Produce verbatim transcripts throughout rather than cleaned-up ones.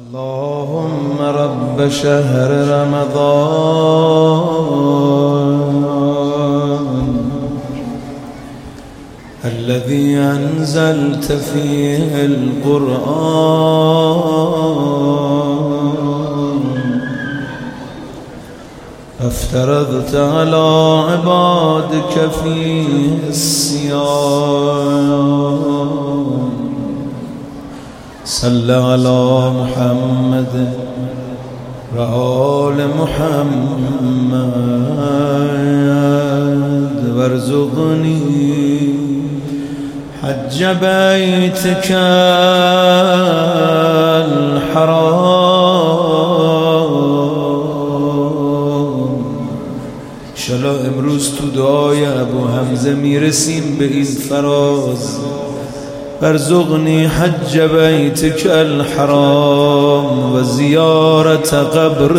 اللهم رب شهر رمضان الذي أنزلت فيه القرآن افترضت على عبادك فيه الصيام صل على محمد وآل محمد وارزقني حج بيتك الحرام. انشالله امروز تو دعای ابو حمزه میرسیم به این فراز: وارزقني حج بيتك الحرام وزيارة قبر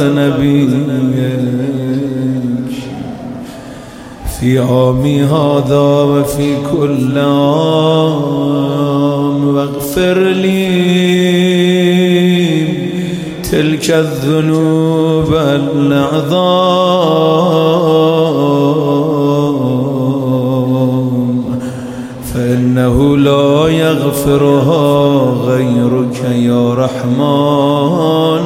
نبيك في عامي هذا وفي كل عام، واغفر لي تلك الذنوب العظام فإنه لا يغفرها غيرك يا رحمن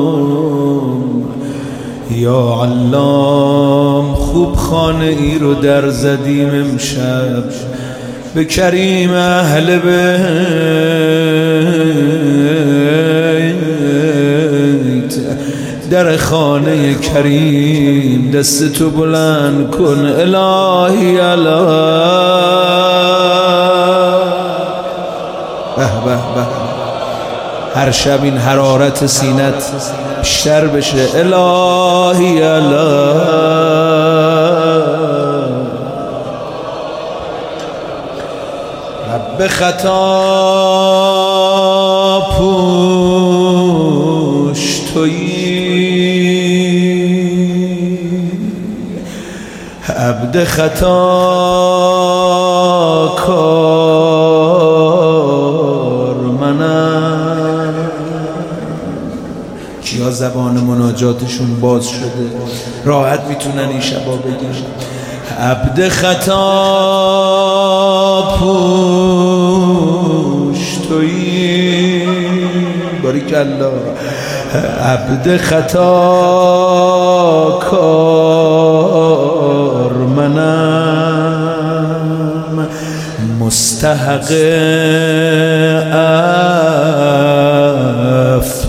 یا علام. خوب خانه ای رو در زدیم امشب به کریم اهل بیت. در خانه کریم دستتو بلند کن الهی الهی. به به به هر شب این حرارت سینت بیشتر بشه الهی الهی. رب خطا پوش تویی، عبد خطا کار منم. کیا زبان مناجاتشون باز شده راحت میتونن این شبا بگن عبد خطا پوش تویی. باریکالله. عبد خطا کار منم، مستحق عفو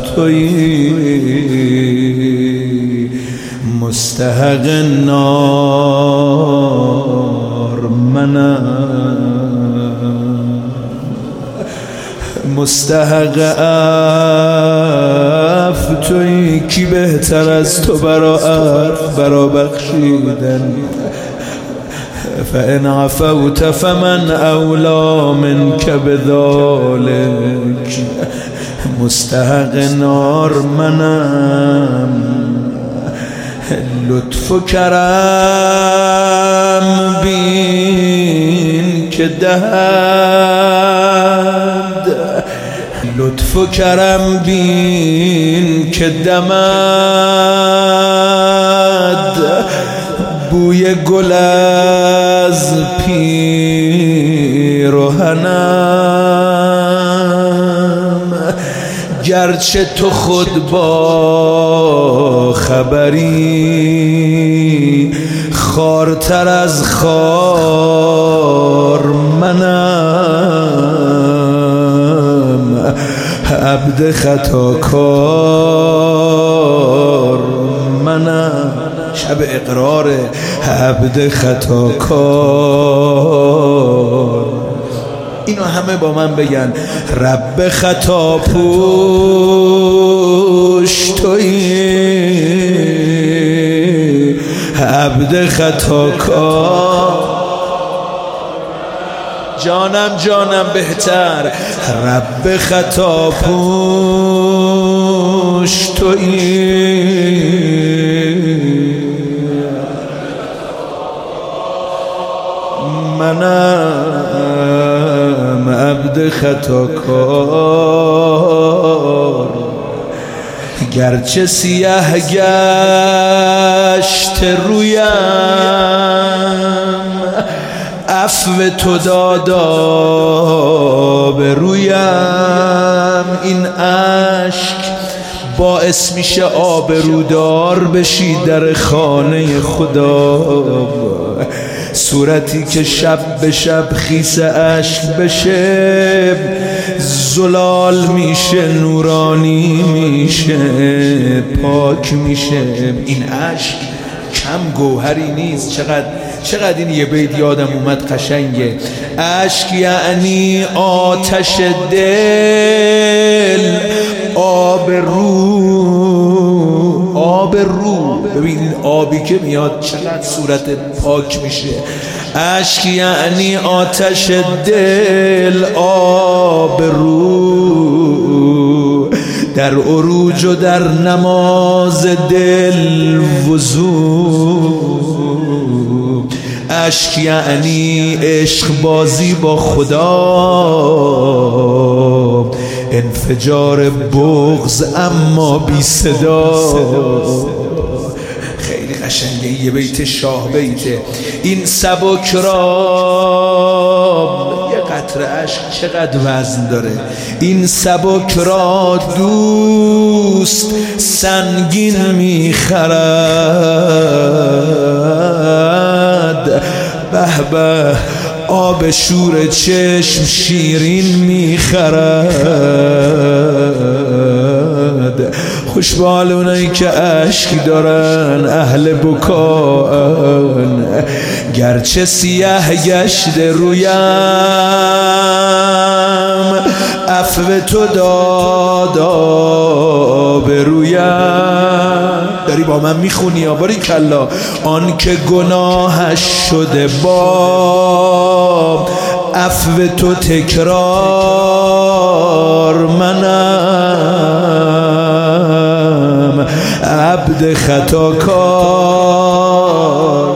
تویی، مستحق نار منم، مستحق عفو تویی. کی بهتر از تو برا عفو برا بخشیدن؟ فإن عفوت فمن أولى منك بذلك. مستحق نار منم، لطف و کرم بین که دهد، لطف و کرم بین که دمد، بوی گل از پیرهنم. گرچه تو خود با خبری، خوارتر از خوار منم، عبد خطا کار منم. شب اقرار عبد خطا کار. اینو همه با من بگن: رب خطا پوش تویی، عبد خطا کار. جانم جانم بهتر. رب خطا پوش تویی، منم عبد خطا کار. گرچه سیاه گشت رویم عفو تو دادا به رویم. این اشک باعث میشه آبرودار بشی در خانه خدا. صورتی که شب به شب خیس اشک بشه زلال میشه، نورانی میشه، پاک میشه. این اشک کم گوهری نیست. چقدر چقدر این یه بیت یادم اومد قشنگه. اشک یعنی آتش دل، آب رو، آب رو. ببین آبی که میاد چقدر صورت پاک میشه. اشک یعنی آتش دل، آب رو. در عروج و در نماز دل وضو. اشک یعنی عشق بازی با خدا، انفجار بغض اما بی صدا. خیلی قشنگه، یه بیت شاه بیته. این سبک را یه قطره اشک چقدر وزن داره. این سبک را دوست سنگین میخرد. به به آب شور چشم شیرین میخرد. خوش به حال اونایی که اشک دارن، اهل بکان. گرچه سیاه گشت رویم عفو تو دادا به رویم. داری با من میخونی یا باری کلا. آن که گناهش شده با عفو تو تکرار، منم عبد خطاکار،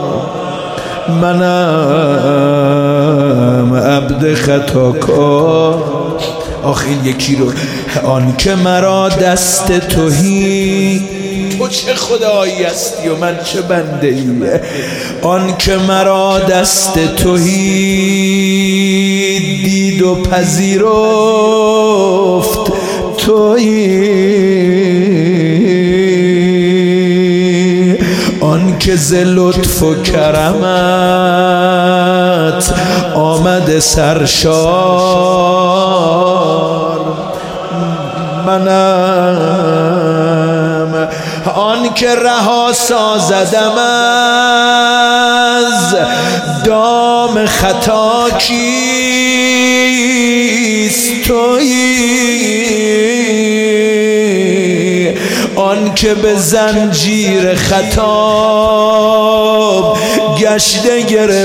منم عبد خطاکار. آخ این یکی رو. آن که مرا دست توهی، تو چه خدایی هستی و من چه بنده ای. آن که مرا دست توهی دید و پذیرفت تویی. آن که ز لطف و کرمت آمد سرشار، منم. آن که رها سازدم از دام خطا کیست تویی. آن که به زنجیر خطاب گشته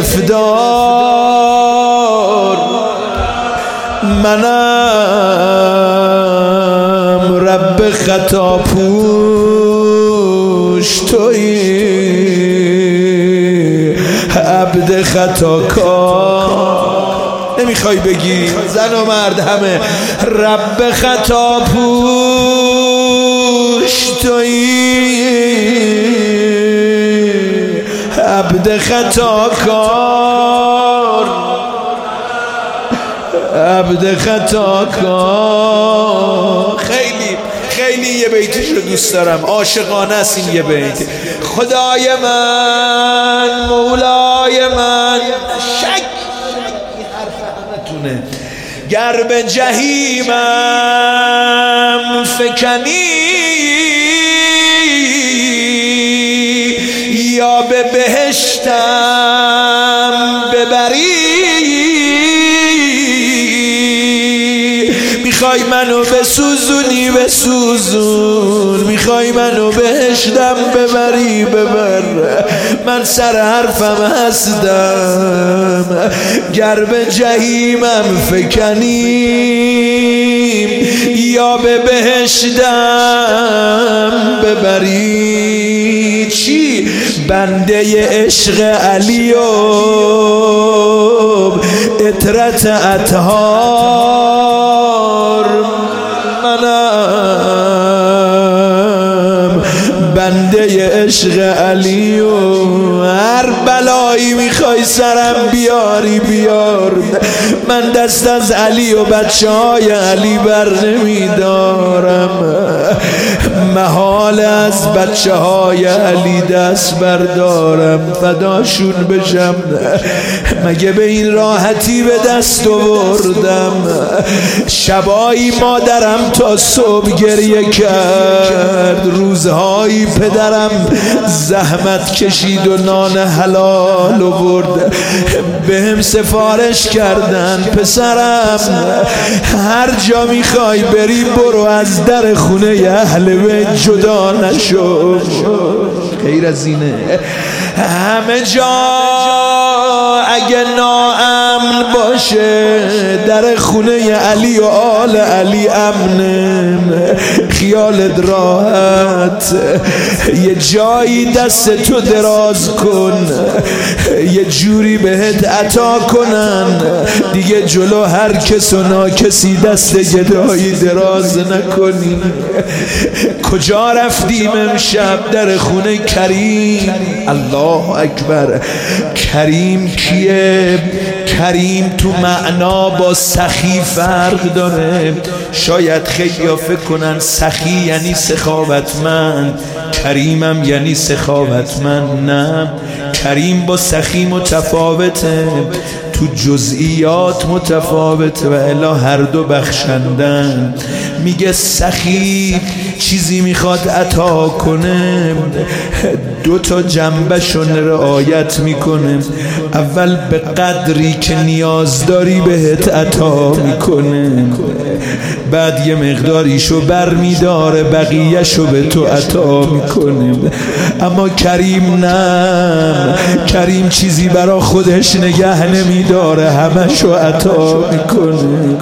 گرفتار، منم رب خطا پوش تویی، عبد خطاکار. نمیخوای بگی زن و مرد همه رب خطا پوش تویی، عبد خطاکار، عبد خطاکار. خیلی خیلی یه بیتش رو دوست دارم، عاشقانه است این یه بیت. خدای من، مولای من، شک این حرف همتونه. گر به جهیمم فکنی یا به بهشتم ببری، میخوای منو بسوزونی بسوزون، میخوای منو بهشتم ببری ببر، من سر حرفم هستم. گر به جهیمم فکنیم یا به بهشتم ببری، چی؟ بنده عشق علی و اطرت اطهار، منم بنده عشق علی و هر بلایی میخوای سرم بیاری بیار، من دست از علی و بچه های علی بر نمیدارم، محال از بچه های علی دست بردارم، فداشون بشم، مگه به این راحتی به دست آوردم. شبایی مادرم تا صبح گریه کرد، روزهایی پدرم زحمت کشید و نان حلال آورد، بهم سفارش کردن پسرم هر جا میخوای بری برو، از در خونه اهل بیت جدا نشو. غیر از اینه همه جا اگه ناامن باشه، در خونه علی و آل علی امنه، خیالت راحت، یه جایی دست تو دراز کن، یه جوری بهت عطا کنن، دیگه جلو هر کس و ناکسی دست گدایی دراز نکنی. کجا رفتیم امشب؟ در خونه کریم. الله اکبر. کریم کیه؟ کریم تو معنا با سخی فرق داره. شاید خیلی فکر کنن سخی یعنی سخاوتمند، کریمم یعنی سخاوتمند. نه، کریم با سخی متفاوته، تو جزئیات متفاوته و الا هر دو بخشندن. میگه سخی چیزی میخواد عطا کنه، دو تا جنبشون رعایت میکنه. اول به قدری که نیاز داری بهت عطا میکنه، بعد یه مقداریشو بر میداره بقیهشو به تو عطا میکنه. اما کریم نه، کریم چیزی برا خودش نگه نمیداره، همشو عطا میکنه.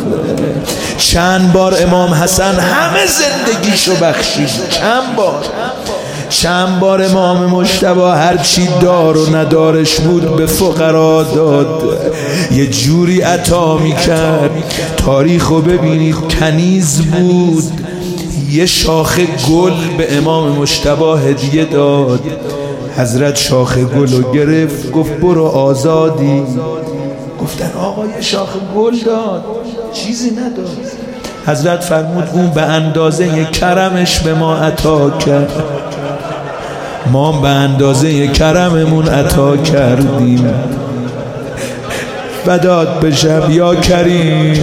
چند بار امام حسن همه زندگیشو بخشید، چند بار چند بار امام مجتبی هر چی دار و ندارش بود به فقرا داد، یه جوری عطا میکرد. تاریخو ببینید، کنیز بود، یه شاخه گل به امام مجتبی هدیه داد. حضرت شاخه گلو گرفت، گفت برو آزادی. گفتن آقا یه شاخه گل داد، چیزی نداد. حضرت فرمود اون به اندازه کرمش به ما عطا کرد، ما به اندازه کرممون عطا کردیم. فدات بشم یا کریم.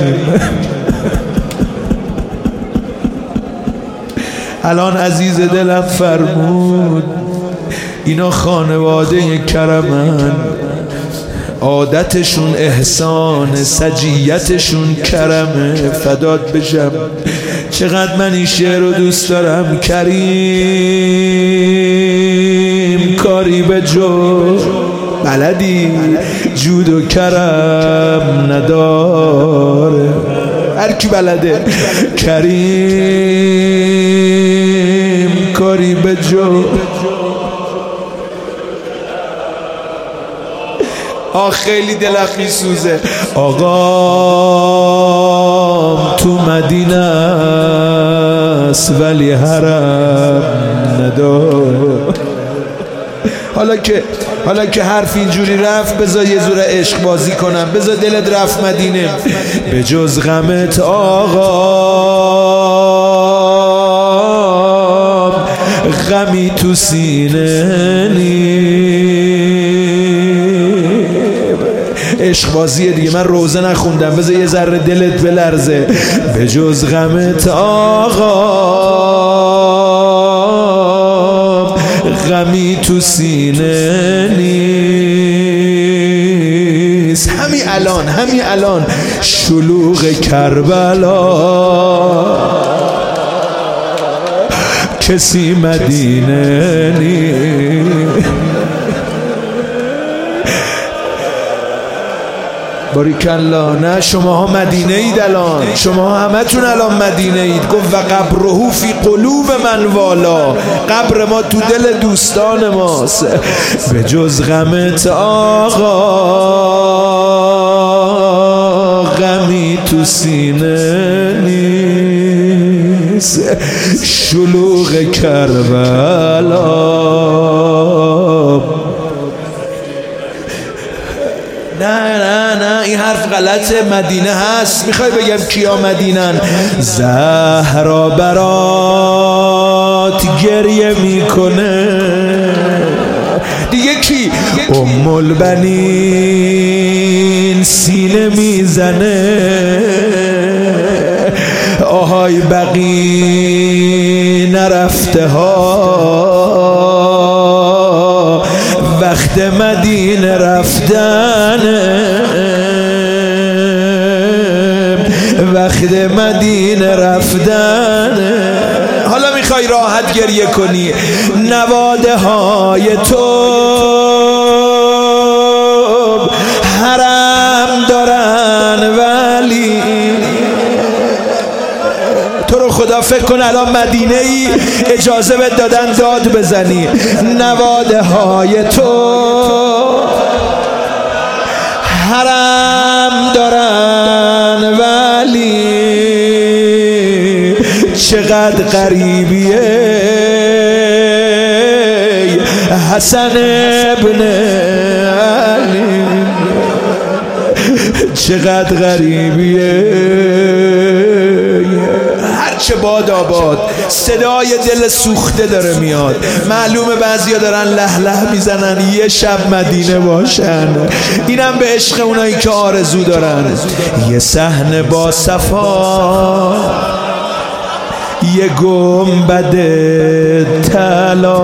الان عزیز دلم فرمود اینا خانواده کرمن، عادتشون احسان، سجیتشون کرمه. فدات بشم، چقدر من این شعر رو دوست دارم. کریم کاری به جو بلدی، جود و کرم نداره. هر کی بلده. کریم کاری به جو. آه خیلی دلم میسوزه. آقام تو مدینه است ولی حرم ندار. حالا که حالا که حرف اینجوری رفت، بذار یه زور عشق بازی کنم. بذار دلت رفت مدینه. به جز غمت آقام غمی تو سینه نی. عشق بازیه دیگه، من روزه نخوندم، بذار یه ذره دلت بلرزه. به جز غمت آقا غمی تو سینه نیست. همین الان همین الان شلوغ کربلا، کسی مدینه نیست. باریکلا. نه شما ها مدینه اید الان، شما ها همه تون الان مدینه اید. گفت و قبره فی قلوب من والا، قبر ما تو دل دوستان ماست. به جز غمت آقا غمی تو سینه نیست. نیست شلوغ کربلا. نه نه نه این حرف غلطه، مدینه هست. میخوای بگم کیا مدینن؟ زهرا برات گریه میکنه دیگه. کی؟ ام البنین سینه میزنه. آهای بقی نرفته ها وقت مدینه رفتن، وقت مدینه رفتن. حالا میخوای راحت گریه کنی، نواده های تو حرم دارن ولی تو رو خدا فکر کن الان مدینه ای اجازه بهت دادن داد بزنی. نواده های تو حرم دارن ولی چقدر غریبیه حسن ابن علی، چقدر غریبیه. هرچه باد آباد صدای دل سوخته داره میاد. معلومه بعضیا دارن له له میزنن یه شب مدینه باشن. اینم به عشق اونایی که آرزو دارن. یه صحنه با صفا، یه گنبد طلا.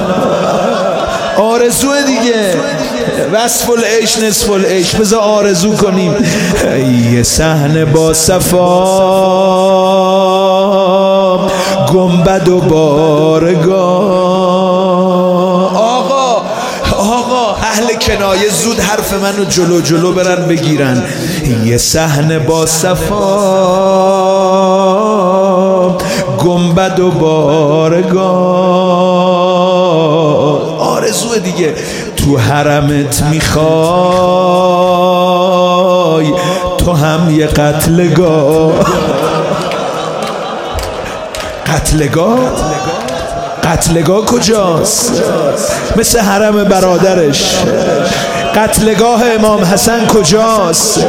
آرزو دیگه، وصف العیش نصف العیش. بذار آرزو کنیم. یه صحنه با صفا، گنبد و بارگاه. آقا آقا اهل کنایه زود حرف منو جلو جلو برن بگیرن. یه صحنه با صفا، گنبد و بارگاه. آرزو دیگه. تو حرمت میخوای تو هم یه قتلگاه. قتلگاه؟ قتلگاه کجاست؟ مثل حرم برادرش. قتلگاه امام حسن کجاست؟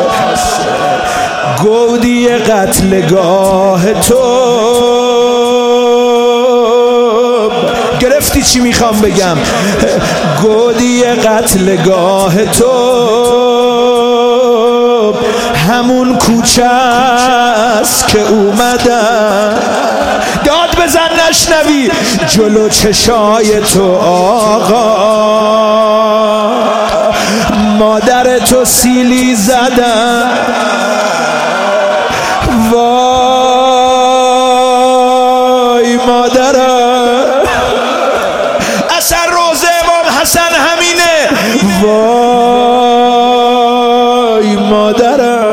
گودی قتلگاه تو. گرفتی چی میخوام بگم؟ گودی قتلگاه تو همون کوچه است که اومدم. داد بزن نشنوی جلو چشای تو آقا، مادر تو سیلی زدم. وای مادرم، اصلا روزه امام حسن همینه. وای مادرم،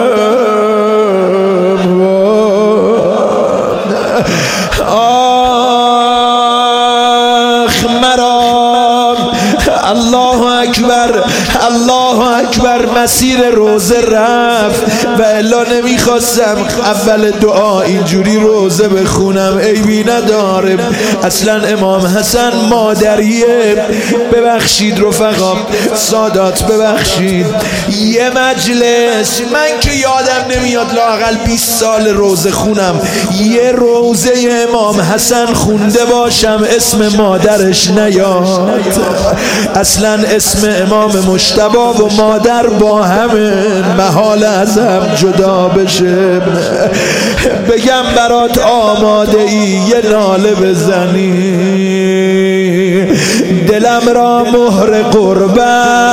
آخ مرام. الله اکبر الله اکبر. مسیر روزه رفت و الا نمیخواستم اول دعا اینجوری روزه بخونم، عیبی نداره. اصلا امام حسن مادریه. ببخشید رفقا، سادات ببخشید. یه مجلس من که یادم نمیاد لااقل بیست سال روزه خونم یه روزه امام حسن خونده باشم اسم مادرش نیاد. اصلا اسم امام مجتبی و مادر با همه محال ازم جدا بشه. بگم برات آماده ای یه ناله بزنی، دلم را مهر قربت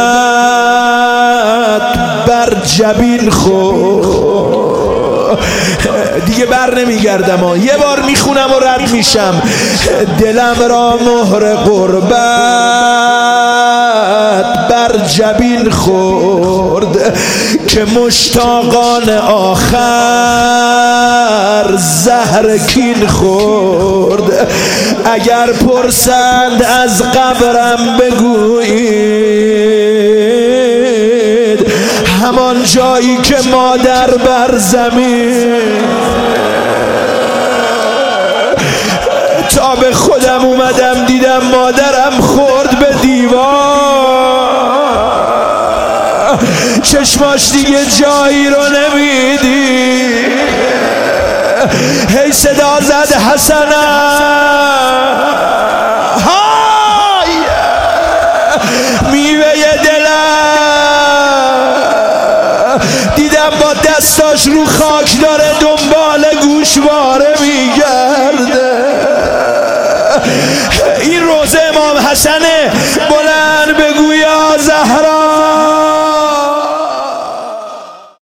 بر جبین خور. دیگه بر نمیگردم ها، یه بار میخونم و رد میشم. دلم را مهر قربت بر جبین خورد که مشتاقان آخر زهر کین خورد. اگر پرسند از قبرم بگویید همان جایی که مادر بر زمین تا به خودم اومدم دیدم مادرم خورد به دیوار، چشماش دیگه جایی رو نمیدی. هی صدا زد حسنم، های میوه دلم. دیدم با دستاش رو خاک داره دنبال گوشواره میگرده. این روزه امام حسنه، بلند